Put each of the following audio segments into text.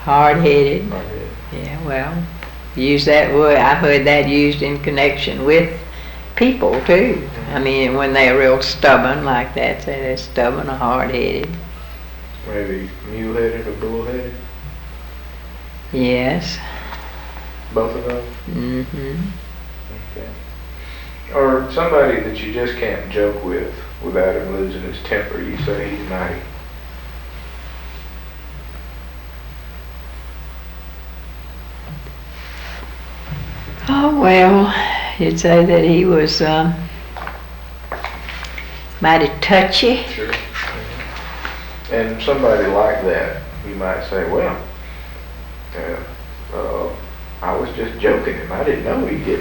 Hard-headed. Hard-headed. Yeah, well, use that word. I've heard that used in connection with people too. I mean, when they're real stubborn like that, say they're stubborn or hard-headed. Maybe mule-headed or bull-headed? Yes. Both of those? Mm-hmm. Okay. Or somebody that you just can't joke with without him losing his temper, you say he's naughty. Oh, well, you'd say that he was mighty touchy. Sure. And somebody like that, you might say, well, I was just joking him. I didn't know he'd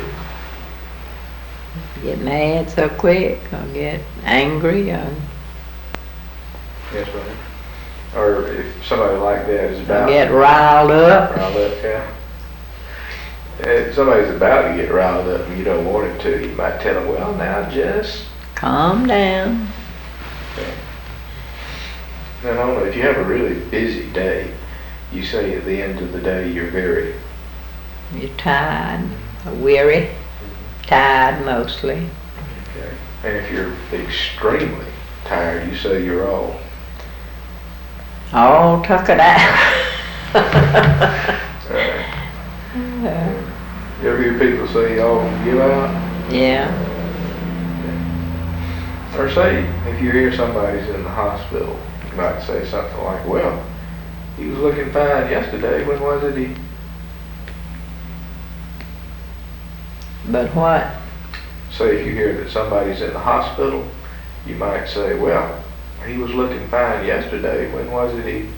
Get mad so quick, or get angry, or Yes, right. Or if somebody like that is about get riled up. yeah. If somebody's about to get riled up and you don't want him to, you might tell them, well, now just Calm down. okay. And only if you have a really busy day, you say at the end of the day you're very You're tired, or weary, tired mostly. okay. And if you're extremely tired, you say you're all Tuckered out. You ever hear people say, oh, give out? Yeah. Or say, if you hear somebody's in the hospital, you might say something like, well, he was looking fine yesterday. When was it he? But what? Say if you hear that somebody's in the hospital, you might say, well, he was looking fine yesterday. When was it he?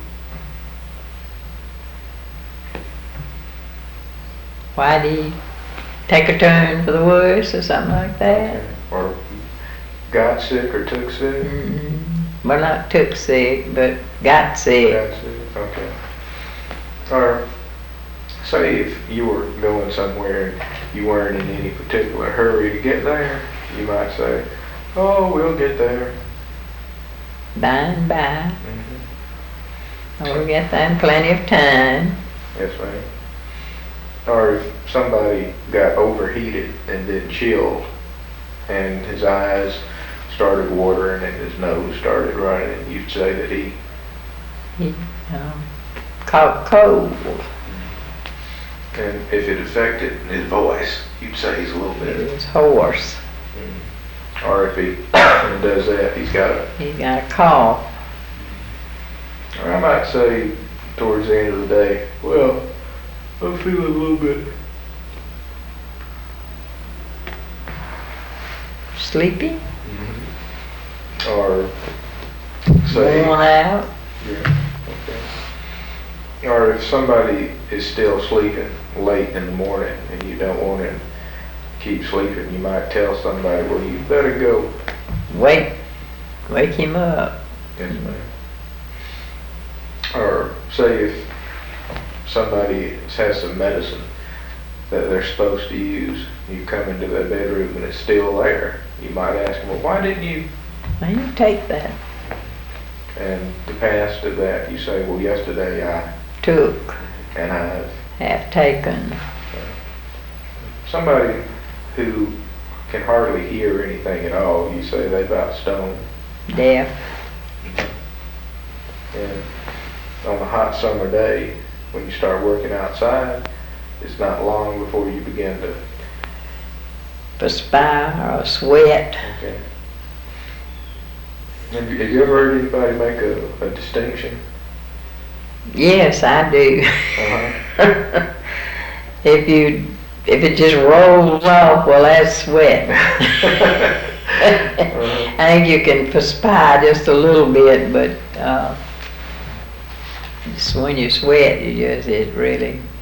Why did he take a turn for the worse or something like that? Okay. Or got sick or took sick? Well, not took sick, but got sick. Got sick, okay. Or say if you were going somewhere and you weren't in any particular hurry to get there, you might say, oh, we'll get there. By and by. Mm-hmm. We'll get there in plenty of time. Yes, ma'am. Or if somebody got overheated and then chilled and his eyes started watering and his nose started running, you'd say that he Caught cold. and if it affected his voice, you'd say he's a little He bit. was hoarse. Or if he does that, He got a cough. or I might say towards the end of the day, well, I'm feeling a little bit Sleepy? or say, Worn out? yeah, okay. Or if somebody is still sleeping late in the morning and you don't want him to keep sleeping, you might tell somebody, well, you better go. Wake him up. Yes, ma'am. Or say if somebody has some medicine that they're supposed to use, you come into their bedroom and it's still there, you might ask them, well, why didn't you? Why you take that? And the past of that, you say, well, yesterday I, Took. and I've. Have taken. Somebody who can hardly hear anything at all, you say they about stone. Deaf. And on a hot summer day, when you start working outside, it's not long before you begin to Perspire or sweat. okay. Have you ever heard anybody make a distinction? Yes, I do. Uh-huh. If it just rolls off, well, that's sweat. I think you can perspire just a little bit, but just when you sweat, it really